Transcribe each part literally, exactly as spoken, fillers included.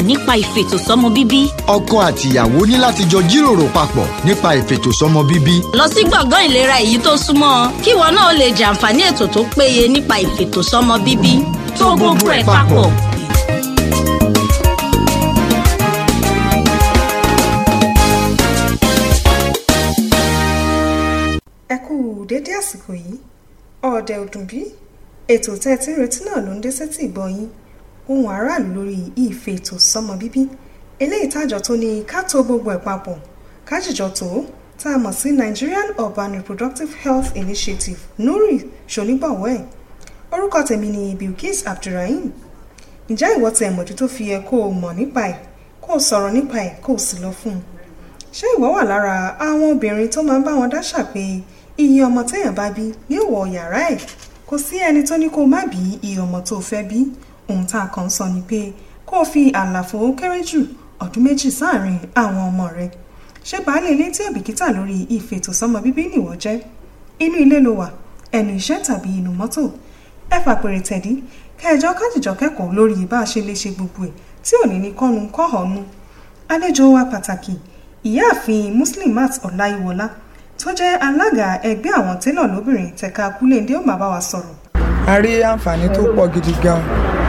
nípa ìfètòsọ́mọ bíbí. Ọkọ àti ìyàwó ní láti jọ jíròrò papọ̀ nípa ìfètòsọ́mọ bíbí. Lọ sí gbọ̀ngàn ìlera èyí tó súnmọ́ ọ kí ìwọ náà lè jàǹfààní ètò tó péye nípa ìfètòsọ́mọ bíbí. Tó gbogbo ẹ̀ papọ̀. Ẹ kú dédé àsìkò yìí, ọ̀dẹ̀ ọdún bí ètò tẹ́ tí ń retí náà ló ń dé sétí ìgbọ́ yín, ohùn aráàlú lórí ìfètòsọ́mọ bíbí, eléyìí tájọ tó ní ká tó gbogbo ẹ̀ papọ̀, kájíjọ tó tá a mọ̀ sí Nigerian Urban Reproductive Health Initiative NURI ṣonígbọ̀wọ́ ẹ̀. Orúkọ tèmi ni Bilkis Abdulrahim. Ǹjẹ́ ìwọ ti ẹ̀mọ̀jú tó fi ẹ kó o mọ̀ nípa ẹ̀, kó o sọ̀rọ̀ nípa ẹ̀, kó o sì lọ fún un? Ṣé ìwọ wà lára àwọn obìnrin tó máa ń bá wọn dáṣà pé iye ọmọ téèyàn bá bí yóò wọ yàrá ẹ̀? Kò sí ẹni tó ní kó má bí iye ọmọ tó fẹ́ bí. Ohun tá a kàn sọ ni pé kó o fi àlàfo kéré jù ọdún méjì sáàrin àwọn ọmọ rẹ. Ṣé baálé ilé tí òbìkítà lórí ìfètòsọ́mọ bíbí nìwọ jẹ́? Inú ilé ló wà, ẹnu iṣẹ́ tàbí inú mọ́tò? Ẹ fàpèrè tẹ̀dí kẹjọ kájíjọ kẹ́kọ̀ọ́ lórí bá a ṣe lè ṣe gbogbo ẹ̀ tí ò ní ní kọ́nu kọ́họ̀ọ́nú. Àlejò wa pàtàkì ìyáàfin Muslimat Ọláyíwọlá tó jẹ́ alága ẹgbẹ́ àwọn télọ̀ lóbìnrin tẹ̀ka Kúlẹ̀ndé ó máa bá wa sọ̀rọ̀. A rí àǹfààní tó pọ̀ gidi gan.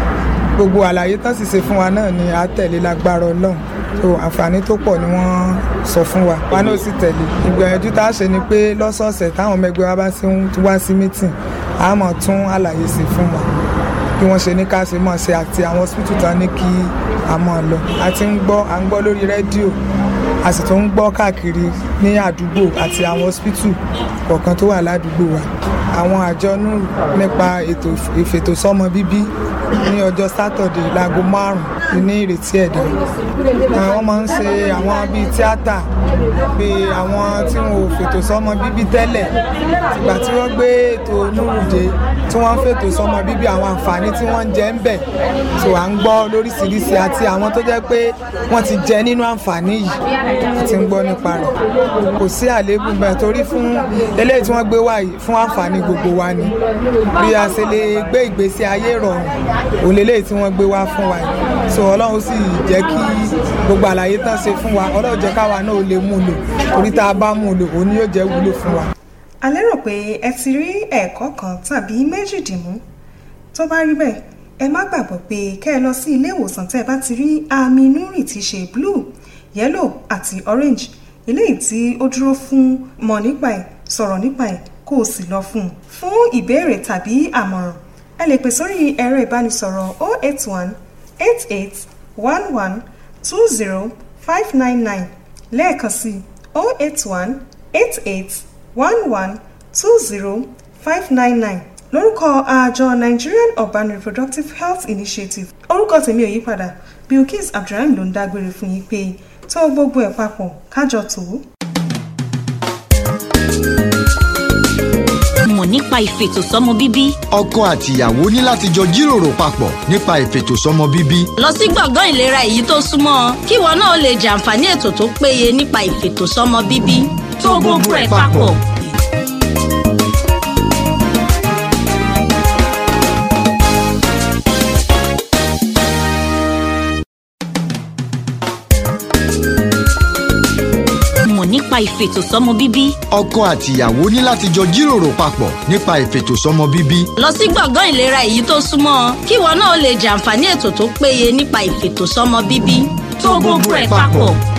Gbogbo àlàyé tán sì ṣe fún wa náà ni a tẹ̀lé lágbára Ọlọ́run. So àǹfààní tó pọ̀ ni wọ́n sọ fún wa. Wa náà sì tẹ̀lé. Ìgbìyànjú tá a ṣe ni pé lọ́sọ̀ọ̀sẹ̀ táwọn ọmọ ẹgbẹ́ wa bá ti wá sí mítìn, a máa tún àlàyé sí fún wa. Bí wọ́n ṣe ní ká ṣe máa ṣe àti àwọn hospital tán ní kí a máa lọ. A ti ń gbọ́, à ń gbọ́ lórí rédíò, a sì tún ń gbọ́ káàkiri ní àdúgbò àti àwọn hospital kọ̀ọ̀kan tó wà ládùúgbò wa. Àwọn àjọ NURI nípa ètò ìfètòsọ́mọ bíbí ní ọjọ́ sátọ̀dé láago márùn-ún ní ìrètí ẹ̀dá. Wọ́n máa ń ṣe àwọn bíi tíátà pé àwọn tí wọn ò fètòsọ́mọ bíbí tẹ́lẹ̀ ìgbà tí wọ́n gbé ètò NURI dé tí wọ́n ń fètòsọ́mọ bíbí àwọn àǹfààní tí wọ́n ń jẹ ń bẹ̀. So à ń gbọ́ lóríṣiríṣi àti àwọn tó jẹ́ pé wọ́n ti jẹ nínú àǹfààní yìí àti ń gbọ́ nípa rẹ̀. Kò sí àléébù bẹ́ẹ̀ torí fún eléyìí tí wọ́n gbé wá yìí fún àǹfààní gbogbo wa ni. Bí a ṣe lè gbé ìgbésí ayé rọrùn òun lélẹ́yìí tí wọ́n gbé wá fún wa yìí. So Ọlọ́run sì jẹ́ kí gbogbo àlàyé tán ṣe fún wa, Ọlọ́run jẹ́ káwa náà ó lè mú lò torí tá a bá mú lò òun ni yóò jẹ́ wúlò fún wa. A lérò pé ẹ ti rí ẹ̀kọ́ kan tàbí méjì dìmú. Tó bá rí bẹ́ẹ̀, ẹ má gbàgbọ́ pé kẹ́ ẹ lọ sí ilé ìwòsàn tẹ́ ẹ bá ti rí àmì NURI tí ṣe blue, yellow àti orange, eléyìí tí ó dúró fún mọ̀ nípa ẹ̀, sọ̀rọ̀ nípa ẹ̀, kó o sì lọ fún un. Fún ìbéèrè tàbí àmọ̀ràn, ẹ lè pè sórí ẹ̀rọ ìbánisọ̀rọ̀ zero eight one eight eight one one two zero five nine nine lẹ́ẹ̀kan sí zero eight one eight eight one one two zero five nine nine lórúkọ àjọ Nigerian Urban Reproductive Health Initiative. Orúkọ tèmi ò yí padà, Bilkis Abdulrahim ló ń dágbére fún yín pé tó gbogbo ẹ̀ papọ̀ kájọ tó. Mọ̀ nípa ìfètòsọ́mọ bíbí. Ọkọ àti ìyàwó ní láti jọ jíròrò papọ̀ nípa ìfètòsọ́mọ bíbí. Lọ sí gbọ̀ngàn ìlera èyí tó súnmọ́ ọ kí ìwọ náà lè jàǹfààní ètò tó péye nípa ìfètòsọ́mọ bíbí. Tó gbogbo ẹ̀ papọ̀. Nípa ìfètòsọ́mọ bíbí. Ọkọ àti ìyàwó ní láti jọ jíròrò papọ̀ nípa ìfètòsọ́mọ bíbí. Lọ sí gbọ̀ngàn ìlera èyí tó súnmọ́ ọ kí ìwọ náà lè jàǹfààní ètò tó péye nípa ìfètòsọ́mọ bíbí. Tó gbogbo ẹ̀ papọ̀.